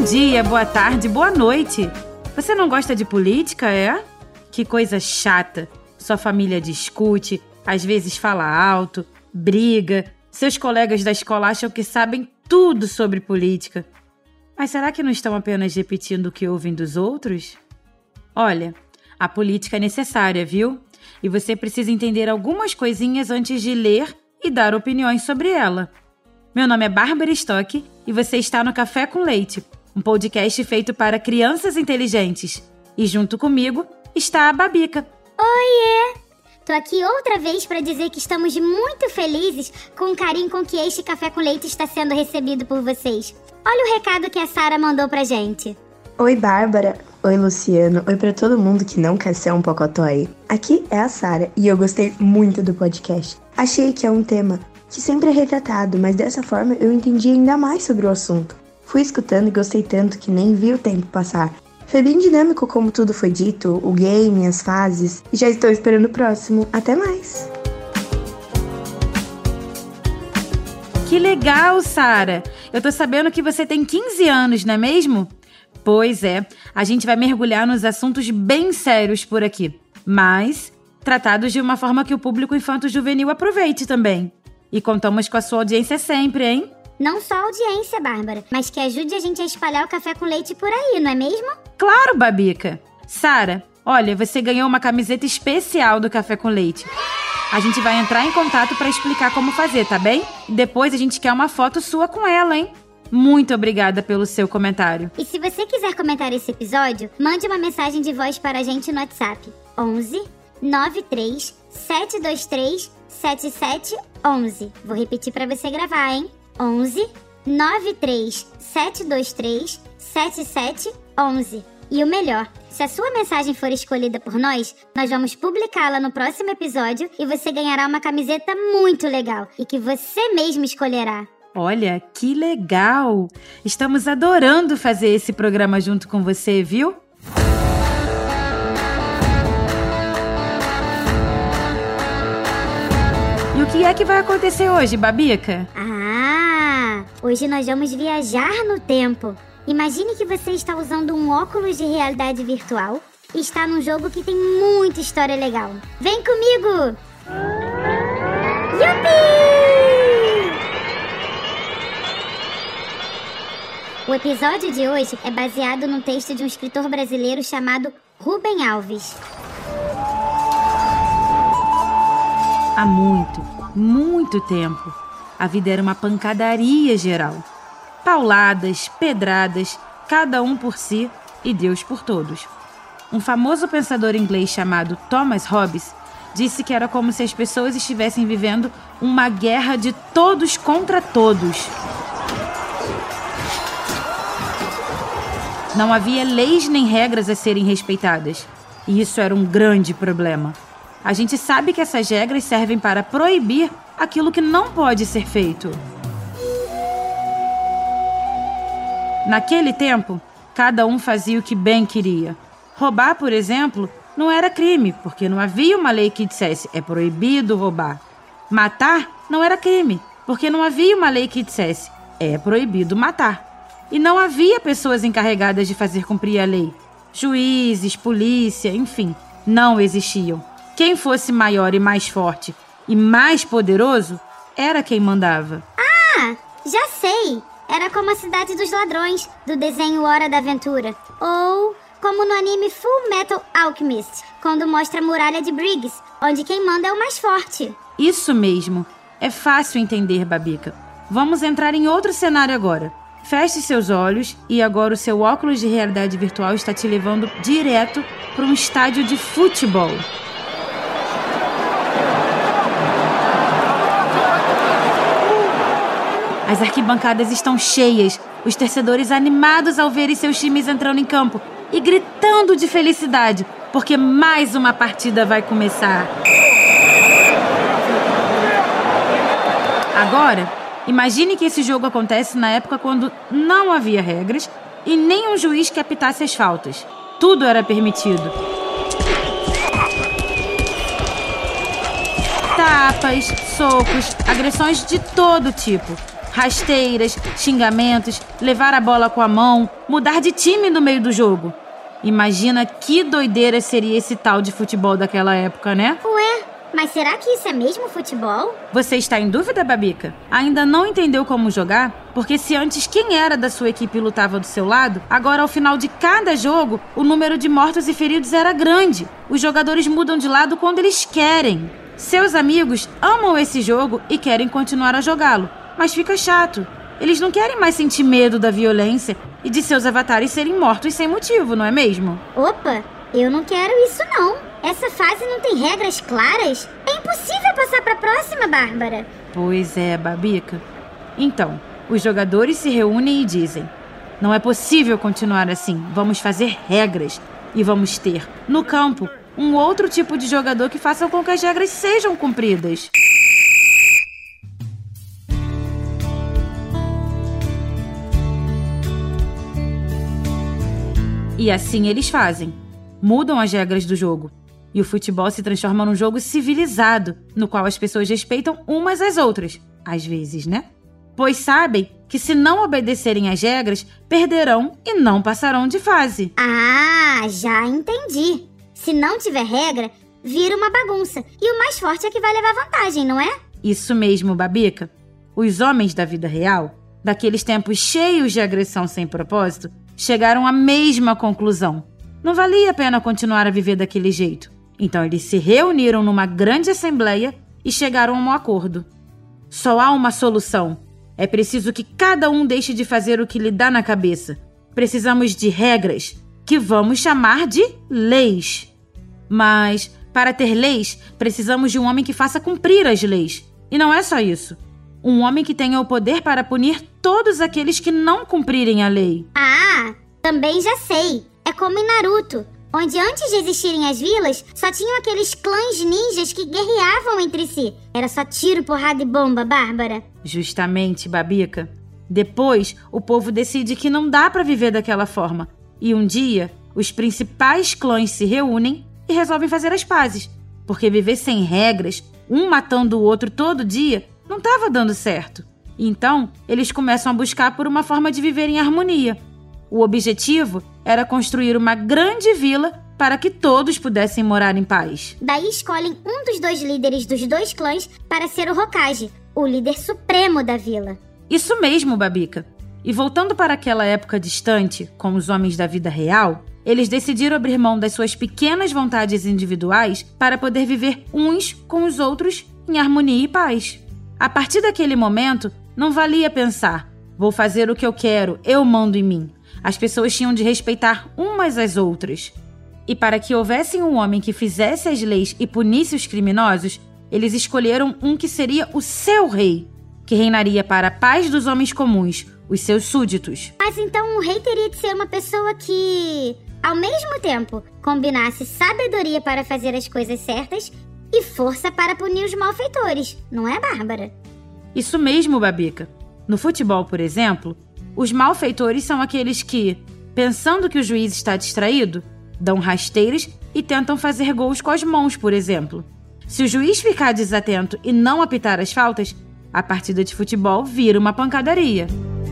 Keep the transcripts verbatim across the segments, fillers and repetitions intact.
Bom dia, boa tarde, boa noite. Você não gosta de política, é? Que coisa chata. Sua família discute, às vezes fala alto, briga. Seus colegas da escola acham que sabem tudo sobre política. Mas será que não estão apenas repetindo o que ouvem dos outros? Olha, a política é necessária, viu? E você precisa entender algumas coisinhas antes de ler e dar opiniões sobre ela. Meu nome é Bárbara Stock e você está no Café com Leite, um podcast feito para crianças inteligentes. E junto comigo está a Babica. Oiê! Tô aqui outra vez para dizer que estamos muito felizes com o carinho com que este Café com Leite está sendo recebido por vocês. Olha o recado que a Sara mandou pra gente. Oi, Bárbara. Oi, Luciano. Oi pra todo mundo que não quer ser um pocotói. Aqui é a Sara e eu gostei muito do podcast. Achei que é um tema que sempre é retratado, mas dessa forma eu entendi ainda mais sobre o assunto. Fui escutando e gostei tanto que nem vi o tempo passar. Foi bem dinâmico como tudo foi dito, o game, as fases, e já estou esperando o próximo. Até mais! Que legal, Sara! Eu tô sabendo que você tem quinze anos, não é mesmo? Pois é, a gente vai mergulhar nos assuntos bem sérios por aqui, mas tratados de uma forma que o público infanto-juvenil aproveite também. E contamos com a sua audiência sempre, hein? Não só a audiência, Bárbara, mas que ajude a gente a espalhar o Café com Leite por aí, não é mesmo? Claro, Babica! Sara, olha, você ganhou uma camiseta especial do Café com Leite. A gente vai entrar em contato para explicar como fazer, tá bem? Depois a gente quer uma foto sua com ela, hein? Muito obrigada pelo seu comentário. E se você quiser comentar esse episódio, mande uma mensagem de voz para a gente no WhatsApp. onze nove três sete dois três sete sete um um. Vou repetir para você gravar, hein? onze nove três sete dois três sete sete um um. E o melhor, se a sua mensagem for escolhida por nós, nós vamos publicá-la no próximo episódio e você ganhará uma camiseta muito legal e que você mesmo escolherá. Olha, que legal! Estamos adorando fazer esse programa junto com você, viu? E o que é que vai acontecer hoje, Babica? Ah, hoje nós vamos viajar no tempo. Imagine que você está usando um óculos de realidade virtual e está num jogo que tem muita história legal. Vem comigo! Yupi! O episódio de hoje é baseado num texto de um escritor brasileiro chamado Rubem Alves. Há muito, muito tempo, a vida era uma pancadaria geral. Pauladas, pedradas, cada um por si e Deus por todos. Um famoso pensador inglês chamado Thomas Hobbes disse que era como se as pessoas estivessem vivendo uma guerra de todos contra todos. Não havia leis nem regras a serem respeitadas. E isso era um grande problema. A gente sabe que essas regras servem para proibir aquilo que não pode ser feito. Naquele tempo, cada um fazia o que bem queria. Roubar, por exemplo, não era crime, porque não havia uma lei que dissesse é proibido roubar. Matar não era crime, porque não havia uma lei que dissesse é proibido matar. E não havia pessoas encarregadas de fazer cumprir a lei. Juízes, polícia, enfim, não existiam. Quem fosse maior e mais forte e mais poderoso era quem mandava. Ah, já sei! Era como a Cidade dos Ladrões, do desenho Hora da Aventura. Ou como no anime Full Metal Alchemist, quando mostra a muralha de Briggs, onde quem manda é o mais forte. Isso mesmo. É fácil entender, Babica. Vamos entrar em outro cenário agora. Feche seus olhos e agora o seu óculos de realidade virtual está te levando direto para um estádio de futebol. As arquibancadas estão cheias, os torcedores animados ao verem seus times entrando em campo e gritando de felicidade, porque mais uma partida vai começar. Agora, imagine que esse jogo acontece na época quando não havia regras e nem um juiz que apitasse as faltas. Tudo era permitido. Tapas, socos, agressões de todo tipo. Rasteiras, xingamentos, levar a bola com a mão, mudar de time no meio do jogo. Imagina que doideira seria esse tal de futebol daquela época, né? Ué, mas será que isso é mesmo futebol? Você está em dúvida, Babica? Ainda não entendeu como jogar? Porque se antes quem era da sua equipe lutava do seu lado, agora ao final de cada jogo, o número de mortos e feridos era grande. Os jogadores mudam de lado quando eles querem. Seus amigos amam esse jogo e querem continuar a jogá-lo, mas fica chato. Eles não querem mais sentir medo da violência e de seus avatares serem mortos sem motivo, não é mesmo? Opa, eu não quero isso não. Essa fase não tem regras claras. É impossível passar para a próxima, Bárbara. Pois é, Babica. Então, os jogadores se reúnem e dizem: não é possível continuar assim, vamos fazer regras. E vamos ter, no campo, um outro tipo de jogador que faça com que as regras sejam cumpridas. E assim eles fazem. Mudam as regras do jogo. E o futebol se transforma num jogo civilizado, no qual as pessoas respeitam umas às outras. Às vezes, né? Pois sabem que se não obedecerem às regras, perderão e não passarão de fase. Ah, já entendi. Se não tiver regra, vira uma bagunça. E o mais forte é que vai levar vantagem, não é? Isso mesmo, Babica. Os homens da vida real, daqueles tempos cheios de agressão sem propósito, chegaram à mesma conclusão. Não valia a pena continuar a viver daquele jeito. Então eles se reuniram numa grande assembleia e chegaram a um acordo. Só há uma solução. É preciso que cada um deixe de fazer o que lhe dá na cabeça. Precisamos de regras, que vamos chamar de leis. Mas, para ter leis, precisamos de um homem que faça cumprir as leis. E não é só isso. Um homem que tenha o poder para punir todos aqueles que não cumprirem a lei. Ah, também já sei. É como em Naruto, onde antes de existirem as vilas, só tinham aqueles clãs ninjas que guerreavam entre si. Era só tiro, porrada e bomba, Bárbara. Justamente, Babica. Depois, o povo decide que não dá para viver daquela forma. E um dia, os principais clãs se reúnem e resolvem fazer as pazes. Porque viver sem regras, um matando o outro todo dia, não estava dando certo. Então, eles começam a buscar por uma forma de viver em harmonia. O objetivo era construir uma grande vila para que todos pudessem morar em paz. Daí escolhem um dos dois líderes dos dois clãs para ser o Hokage, o líder supremo da vila. Isso mesmo, Babica. E voltando para aquela época distante, com os homens da vida real, eles decidiram abrir mão das suas pequenas vontades individuais para poder viver uns com os outros em harmonia e paz. A partir daquele momento, não valia pensar: vou fazer o que eu quero, eu mando em mim. As pessoas tinham de respeitar umas às outras. E para que houvesse um homem que fizesse as leis e punisse os criminosos, eles escolheram um que seria o seu rei, que reinaria para a paz dos homens comuns, os seus súditos. Mas então o rei teria de ser uma pessoa que, ao mesmo tempo, combinasse sabedoria para fazer as coisas certas e força para punir os malfeitores, não é, Bárbara? Isso mesmo, Babica. No futebol, por exemplo, os malfeitores são aqueles que, pensando que o juiz está distraído, dão rasteiras e tentam fazer gols com as mãos, por exemplo. Se o juiz ficar desatento e não apitar as faltas, a partida de futebol vira uma pancadaria.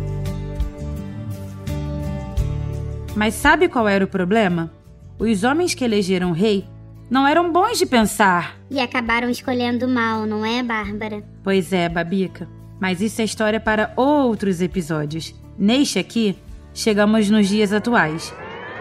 Mas sabe qual era o problema? Os homens que elegeram o rei não eram bons de pensar. E acabaram escolhendo mal, não é, Bárbara? Pois é, Babica. Mas isso é história para outros episódios. Neste aqui, chegamos nos dias atuais.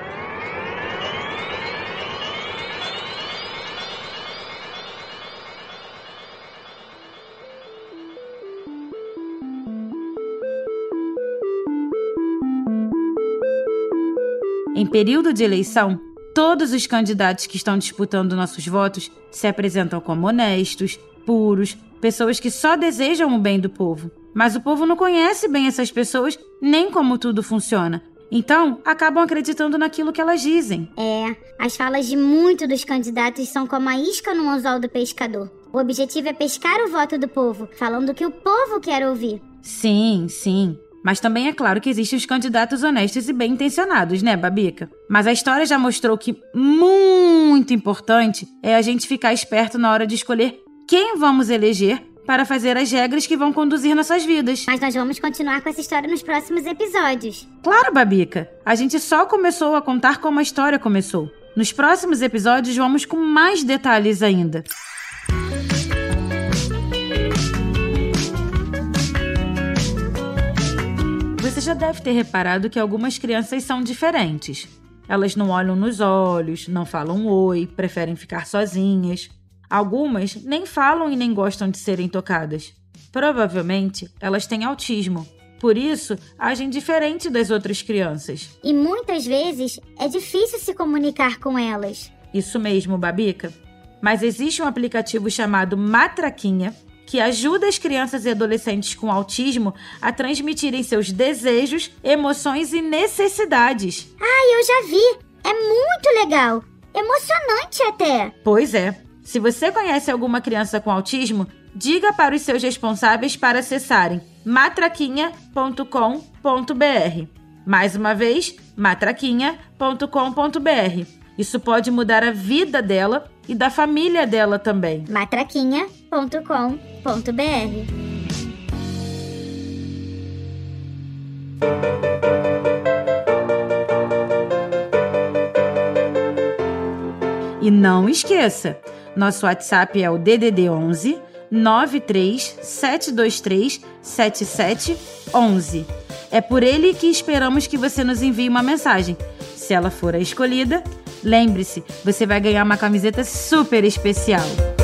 Em período de eleição, todos os candidatos que estão disputando nossos votos se apresentam como honestos, puros, pessoas que só desejam o bem do povo. Mas o povo não conhece bem essas pessoas, nem como tudo funciona. Então, acabam acreditando naquilo que elas dizem. É, as falas de muitos dos candidatos são como a isca no anzol do pescador. O objetivo é pescar o voto do povo, falando o que o povo quer ouvir. Sim, sim. Mas também é claro que existem os candidatos honestos e bem-intencionados, né, Babica? Mas a história já mostrou que muito importante é a gente ficar esperto na hora de escolher quem vamos eleger para fazer as regras que vão conduzir nossas vidas. Mas nós vamos continuar com essa história nos próximos episódios. Claro, Babica! A gente só começou a contar como a história começou. Nos próximos episódios vamos com mais detalhes ainda. Você já deve ter reparado que algumas crianças são diferentes. Elas não olham nos olhos, não falam oi, preferem ficar sozinhas. Algumas nem falam e nem gostam de serem tocadas. Provavelmente, elas têm autismo. Por isso, agem diferente das outras crianças. E muitas vezes é difícil se comunicar com elas. Isso mesmo, Babica. Mas existe um aplicativo chamado Matraquinha que ajuda as crianças e adolescentes com autismo a transmitirem seus desejos, emoções e necessidades. Ah, eu já vi! É muito legal! Emocionante até! Pois é. Se você conhece alguma criança com autismo, diga para os seus responsáveis para acessarem matraquinha ponto com ponto b r. Mais uma vez, matraquinha ponto com ponto b r. Isso pode mudar a vida dela e da família dela também. matraquinha ponto com ponto b r. E não esqueça, nosso WhatsApp é o D D D onze nove três sete dois três sete sete um um. É por ele que esperamos que você nos envie uma mensagem. Se ela for a escolhida, lembre-se, você vai ganhar uma camiseta super especial.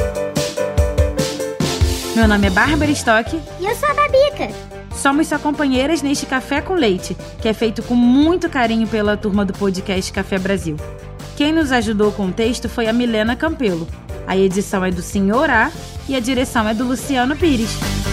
Meu nome é Bárbara Stock. E eu sou a Babica. Somos sua companheiras neste Café com Leite, que é feito com muito carinho pela turma do podcast Café Brasil. Quem nos ajudou com o texto foi a Milena Campelo. A edição é do Senhor A e a direção é do Luciano Pires.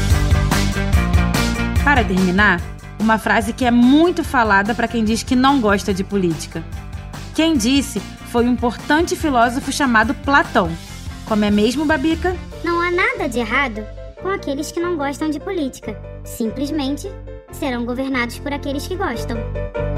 Para terminar, uma frase que é muito falada para quem diz que não gosta de política. Quem disse foi um importante filósofo chamado Platão. Como é mesmo, Babica? Não há nada de errado com aqueles que não gostam de política. Simplesmente serão governados por aqueles que gostam.